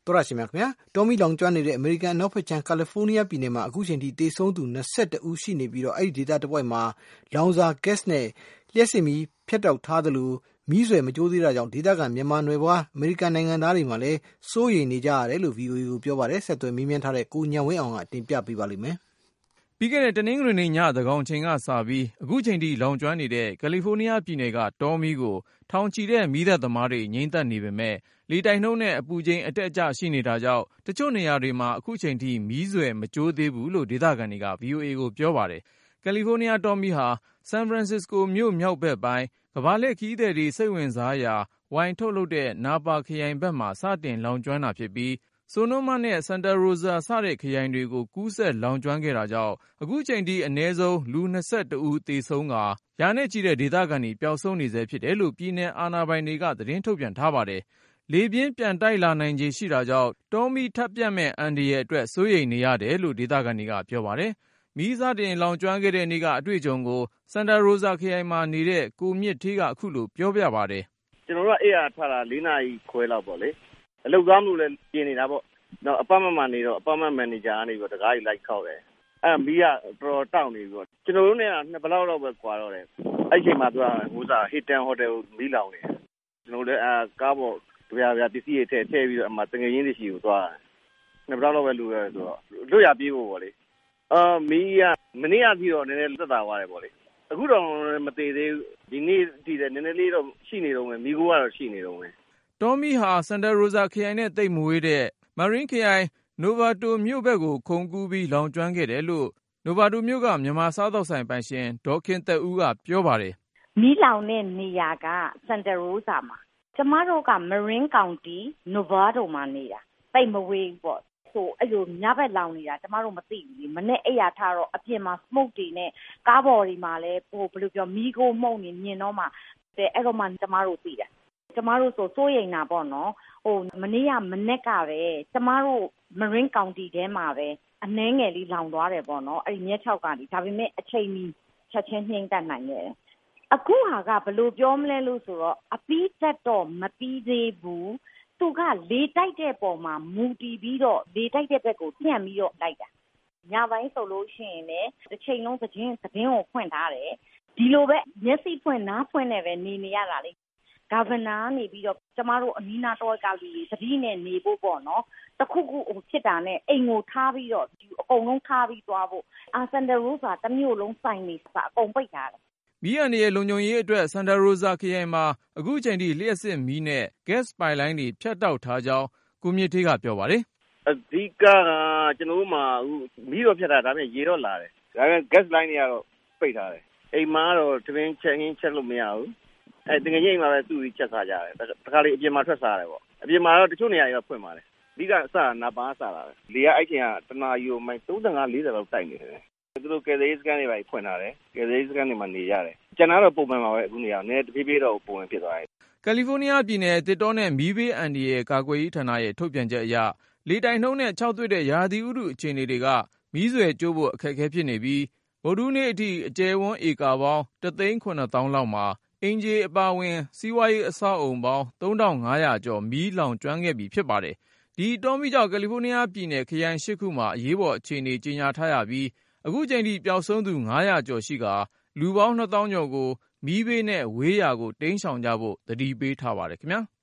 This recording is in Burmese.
တော်ရရှိမြခင်ဗျာတောမီလောင်ကျွမ်းနေတဲ့အမေရိကန်အနောက်ဘက်ခြမ်းကယ်လီဖိုးနီးယားပြည်နယ်မှာအခုချိန်ထိသေဆုံးသူ21ဦးရှိနေပြီးတော့အဲ့ဒီဒေသတစ်ဝိုက်မှာလောင်စာ gas နဲ့လျှက်စစ်မီးဖြတ်တောက်ထားသလိုမီးဆွယ်မကျိုးသေးတာကြောင့်ဒေသခံမြန်မာနွယ်ဖွားအမေရိကန်နိုင်ငံသားတွေမှာလည်းစိုးရိမ်နေကြရတယ်လို့ VOA ကိုပြောပါတယ်ဆက်သွယ်မေးမြန်းထားတဲ့ကိုညံဝင်းအောင်ကတင်ပြပေးပါလိမ့်မယ်ပြီးခဲ့တဲ့တနင်္ဂနွေနေ့ညသကောင်ချိန်ကစပြီးအခုချိန်ထိလောင်ကျွမ်းနေတဲ့ကယ်လီဖိုးနီးယားပြည်နယ်ကတောမီးကိုထောင်ချီတဲ့မီးသတ်သမားတွေငြိမ်းသတ်နေပေမဲ့လေတိုက်နှုန်းနဲ့အပူချိန်အတက်အကျရှိနေတာကြောင့်တချို့နေရာတွေမှာအခုချိန်ထိမီးဆွယ်မကျိုးသေးဘူးလို့ဒေသခံတွေက VOA ကိုပြောပါတယ်ကယ်လီဖိုးနီးယားတောမီးဟာဆန်ဖရန်စစ္စကိုမြို့မြောက်ဘက်ပိုင်းကမ္ဘာလှည့်ခရီးသည်တွေစိတ်ဝင်စားရာဝိုင်ထုတ်လုပ်တဲ့နာပါခရိုင်ဘက်မှာစတင်လောင်ကျွမ်းတာဖြစ်ပြီးSonoma နဲ့ Santa Rosa စတဲ့ခရိုင်တွေကိုကူးစက်လောင်ကျွမ်းခဲ့တာကြောင့်အခုချိန်ထိအနည်းဆုံးလူ21ဦးသေဆုံးကာရာနဲ့ချီတဲ့ဒေသခံတွေပျောက်ဆုံးနေဆဲဖြစ်တယ်လို့ပြည်နယ်အာဏာပိုင်တွေကသတင်းထုတ်ပြန်ထားပါတယ်။လေပြင်းပြန်တိုက်လာနိုင်ခြေရှိတာကြောင့်တောမီထပ်ပြတ်မဲ့အန္တရာယ်အတွက်စိုးရိမ်နေရတယ်လို့ဒေသခံတွေကပြောပါတယ်။မီးစတင်လောင်ကျွမ်းခဲ့တဲ့နေ့ကအတွေ့အကြုံကို Santa Rosa ခရိုင်မှာနေတဲ့ကိုမြင့်ထေးကအခုလိုပြောပြပါတယ်။ကျွန်တော်တို့အေးရထားတာ4နာရီခွဲလောက်ပေါ့လေ။အလုပ်သားမှုလည်းပြင်နေတာပေါ့။တော့အပတ်မှနေတော့အပတ်မှမန်နေဂျာကနေပြီးတကားကြီးလိုက်ခောက်တယ်။မီးကတော်တောက်နေပြီးတော့ကျွန်တော်တို့နဲ့ကဘယ်လောက်တော့ပဲကွာတော့တယ်။အဲ့ချိန်မှာသူကဟီတန်ဟိုတယ်ကိုမီးလောင်နေတယ်။ကျွန်တော်တို့ကားပေါ်ဗျာပစ္စည်းတွေထည့်ပြီးတော့တငယ်ချင်းတွေရှိကိုသွားတယ်။ဘယ်လောက်ပဲလူရဲဆိုတော့လွတ်ရပြေးဖို့ပေါ့လေ။မီးကမနေ့ကပြီးတော့နည်းနည်းသက်သာသွားတယ်ပေါ့လေ။အခုတော့မသေးသေးဘူး။ဒီနေ့တည်တယ်နည်းနည်းလေးတော့ရှိနေတော့မယ်မီးကိုကတော့ရှိနေတော့မယ်။တောမီးဟာ Santa Rosa ခရိုင်နဲ့တိတ်မဝေးတဲ့Marin ခရိုင်Novato မြို့ဘက်ကိုခုန်ကူးပြီးလောင်ကျွမ်းခဲ့တယ်လို့ Novato မြို့ကမြန်မာစားသောက်ဆိုင်ပိုင်ရှင်ဒေါ်ခင်သက်ဦးကပြောပါတယ်။မီးလောင်တဲ့နေရာက Santa Rosa မှာကျမတို့က Marin County Novato မှာနေတာတိတ်မဝေးပေါ့ဆိုအဲ့လိုညဘက်လောင်နေတာကျမတို့မသိဘူးမနေ့အိယာထားတော့အပြင်မှာ smoke တွေနဲ့ကားပေါ်တွေမှာလည်းဘယ်လိုပြောမီးကိုမှုန့်နေမြင်တော့မှအဲ့တော့မှကျမတို့သိတယ်ကျမတို့ဆိုစိုးရိမ်တာပေါ့နော်မနေ့ကမနေ့ကပဲကျမတို့ Marin County ထဲမှာပဲအနှဲငယ်လေးလောင်သွားတယ်ပေါ့နော်အဲ့ဒီမြက်6ကနေဒါပေမဲ့အချိန်မီချက်ချင်းနှိမ့်တတ်နိုင်တယ်အခုဟာကဘယ်လိုပြောမလဲလို့ဆိုတော့အပီးတက်တော့မပြီးသေးဘူးသူကလေတိုက်တဲ့ပုံမှာမူတည်ပြီးတော့လေတိုက်တဲ့ဘက်ကိုပြန်ပြီးတော့လိုက်တာညပိုင်းဆိုလို့ရှိရင်လည်းတစ်ချိန်လုံးသတင်းကိုဖွင့်ထားတယ်ဒီလိုပဲမျက်စိဖွင့်နားဖွင့်နဲ့ပဲနေရတာလေGovernor နေပြီးတော့ကျမတို့အနီးနားတော့ကလူတွေသတိနဲ့နေဖို့ပေါ့နော်တခုခုဖြစ်တာနဲ့အိမ်ကိုထားပြီးတော့အကုန်လုံးထားပြီးသွားဖို့Santa Rosa တမျိုးလုံးစိုင်နေစအကုန်ပိတ်ထားတယ်မီးအန္တရာယ်လုံခြုံရေးအတွက် Santa Rosa ခရိုင်မှာအခုချိန်ထိလျှက်စစ်မီးနဲ့ gas ပိုက်လိုင်းတွေဖြတ်တောက်ထားကြောင်းကိုမြင့်ထေးကပြောပါတယ်အဓိကကျွန်တော်တို့မှာမီးတော့ဖြတ်တာဒါပေမဲ့ရေတော့လာတယ်ဒါပေမဲ့ gas line တွေကတော့ပိတ်ထားတယ်အိမ်မှာတော့တပင်းချက်လို့မရဘူးတကယ်ကြီးအိမ်မှာပဲသူ့ပြီးချက်စားကြတယ်တခါလေအပြင်မှာထွက်စားတယ်ပေါ့အပြင်မှာတော့တချို့နေရာတွေကဖွင့်ပါတယ်အဓိကစနာပါစလာတယ်လေကအဲ့ချိန်ကတနာယူမိုင်35-40လောက်တိုက်နေတယ်သူတို့ကယ်ဆယ်ရေးစခန်းတွေပဲဖွင့်ထားတယ်ကယ်ဆယ်ရေးစခန်းတွေမှာနေရတယ်ကျန်တာတော့ပုံမှန်ပါပဲအခုနေရာနည်းတဖြည်းဖြည်းတော့ပုံမှန်ဖြစ်သွားတယ်ကယ်လီဖိုးနီးယားပြည်နယ်တစ်တောနဲ့မီးဘေးအန္တရာယ်ကာကွယ်ရေးဌာနရဲ့ထုတ်ပြန်ချက်အရလေတိုက်နှုန်းနဲ့ခြောက်သွေ့တဲ့ရာသီဥတုအခြေအနေတွေကမီးဆွယ်ကျိုးဖို့အခက်အခဲဖြစ်နေပြီးဗုဒ္ဓဟူးနေ့အထိအကျယ်ဝန်းဧကပေါင်း 1,700,000 လောက်မှာအင်ဂျီအပါဝင်စီးပွားရေးအဆောက်အုံပေါင်း 3,500 ကျော်မီးလောင်ကျွမ်းခဲ့ပြီဖြစ်ပါတယ်။ဒီတောမီးကြောင့်ကယ်လီဖိုးနီးယားပြည်နယ်ခရိုင်8ခုမှာအရေးပေါ်အခြေအနေကြေညာထားရပြီးအခုချိန်ထိပျောက်ဆုံးသူ900ကျော်ရှိကာလူပေါင်း 2,000 ကျော်ကိုမီးဘေးနဲ့ဝေးရာကိုတိမ်းရှောင်ကြဖို့သတိပေးထားပါတယ်ခင်ဗျာ။